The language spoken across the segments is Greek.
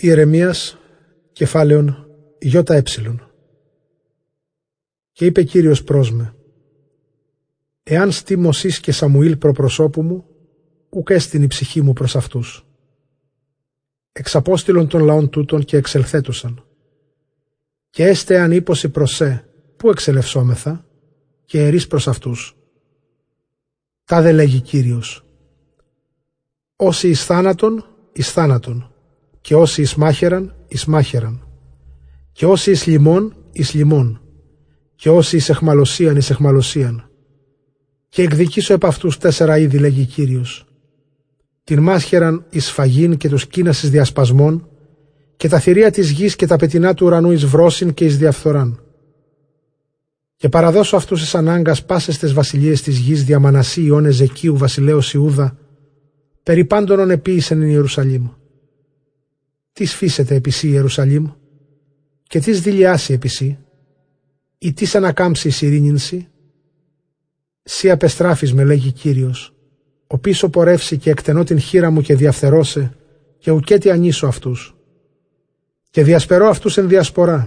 Ιερεμίας, κεφάλαιον ΙΕ. Και είπε Κύριος προς με: εάν στεί Μωσής και Σαμουήλ προπροσώπου μου, ουκ έστειν η ψυχή μου προς αυτούς. Εξαπόστειλον των λαών τούτων και εξελθέτουσαν. Και έστε αν ύπωση προς σε, πού εξελευσόμεθα, και ερείς προς αυτούς. Τάδε λέγει Κύριος: όσοι εις θάνατον, εις θάνατον, και όσοι εις μάχαιραν, εις μάχαιραν, και όσοι εις λιμών, εις λιμών, και όσοι εις εχμαλωσίαν, εις εχμαλωσίαν. Και εκδικήσω επ' αυτούς 4 είδη, λέγει Κύριος: την μάσχεραν εις φαγήν και τους κίνας εις διασπασμών, και τα θηρία της γης και τα πετεινά του ουρανού εις βρόσιν και εις διαφθοράν. Και παραδώσω αυτούς εις ανάγκας πάσες τες βασιλείες της γης δια Μανασσή Ιών Εζεκίου βασιλέως Ιούδα, περί πάντων επίησεν εν Ιερουσαλήμ. Τι σφίσετε επί σύ Ιερουσαλήμ, και τι δηλιάσει επί σύ, ή τι ανακάμψει εις ειρήνην σύ. Σύ απεστράφεις με, λέγει Κύριος, ο πίσω πορεύσει και εκτενώ την χείρα μου και διαφθερώσε, και ουκέτι ανήσω αυτούς. Και διασπερώ αυτούς εν διασπορά.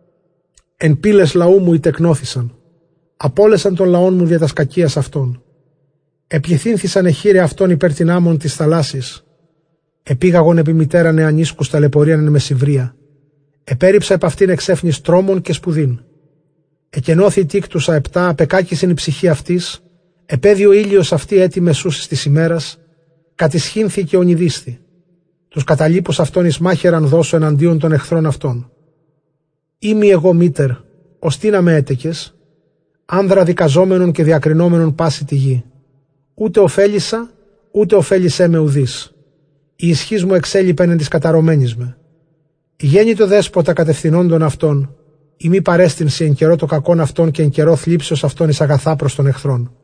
Εν πύλες λαού μου ητεκνώθησαν. Απόλεσαν των λαών μου δια τας κακίας αυτών. Επληθύνθησαν εχείρε αυτών υπέρ την άμμον της θαλάσσης. Επήγαγον επί μητέρα νεανίσκους ταλαιπωρίαν εν μεσηβρία. Επέριψα επ' αυτήν εξέφνης τρόμων και σπουδήν. Εκενώθη τίκτουσα 7, απεκάκησεν η ψυχή αυτής. Επέδει ο ήλιος αυτή έτη μεσούσης της ημέρας. Κατησχύνθηκε ονειδίστη. Τους καταλήπους αυτών εις μάχαιραν δώσω εναντίον των εχθρών αυτών. Είμαι εγώ μήτερ, ως τι να με έτεκες, άνδρα δικαζόμενων και διακρινόμενων πάση τη γη. Ούτε ωφέλησα, ούτε ωφέλησέ με ουδής. Η ισχύς μου εξέλιπεν εν της καταρωμένης με. Γέννητο δέσποτα κατευθυνόντων αυτών, ή μη παρέστηνση εν καιρό το κακόν αυτών και εν καιρό θλίψεως αυτών εις αγαθά προς των εχθρών.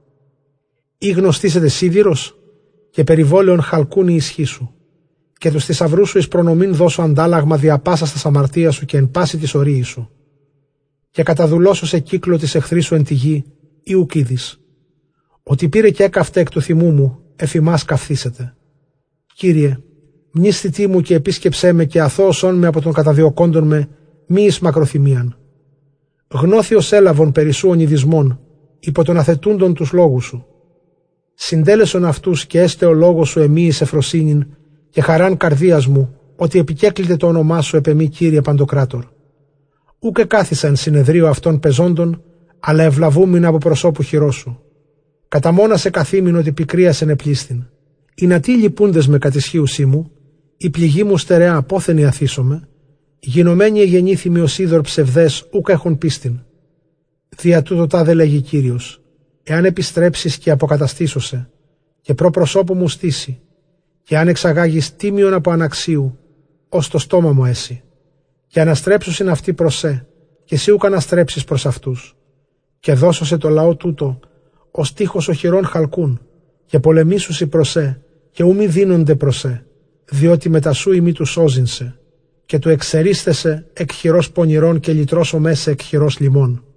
Ή γνωστήσετε σίδηρος, και περιβόλαιον χαλκούν η ισχύ σου. Και τους θησαυρούς σου εις προνομήν δώσω αντάλλαγμα δια πάσας τας αμαρτίας σου και εν πάση της ορίης σου. Και καταδουλώσω σε κύκλο της εχθρής σου εν τη γη, ή ουκ είδης. Ότι πήρε και έκαυτε εκ του θυμού μου, εφημάς καυθήσετε. Κύριε, μνήσθητή μου και επίσκεψέ με και αθώωσόν με από τον καταδιωκόντων με, μη εις μακροθυμίαν. Γνώθιος έλαβον περισσού ονειδισμών, υπό τον αθετούντον τους λόγους σου. Συντέλεσον αυτούς και έστε ο λόγος σου εμεί εις εφροσύνην, και χαράν καρδίας μου, ότι επικέκλειται το όνομά σου επ' εμή, Κύριε Παντοκράτορ. Ούκε κάθισα εν συνεδρίο αυτών πεζόντων, αλλά ευλαβούμην από προσώπου χειρός σου. Κατά μόνα σε καθήμην ότι πικρίασεν επλήστην. Οι να τι λυπούντες με κατησχίουσή μου, η πληγή μου στερεά πόθεν ιαθήσομαι, γινωμένοι εγεννήθημοι ως είδωρ ψευδές ούκ έχουν πίστην. Δια τούτο τάδε λέγει Κύριος, εάν επιστρέψεις και αποκαταστήσωσε, και προ προσώπου μου στήσει, και αν εξαγάγεις τίμιον από αναξίου, ως το στόμα μου έσυ, και αναστρέψουσιν αυτοί προς σε, και εσύ ούκ αναστρέψεις προς αυτούς, και δώσωσε το λαό τούτο, ως τείχος οχυρών χαλκούν, και πολεμήσουσι προς σε, και ου μη δίνονται προς σε, διότι μετά σου ημί του σώζειν σε, και του εξερίσθεσε εκ χειρός πονηρών και λυτρώσω μέσα εκ χειρός λιμών.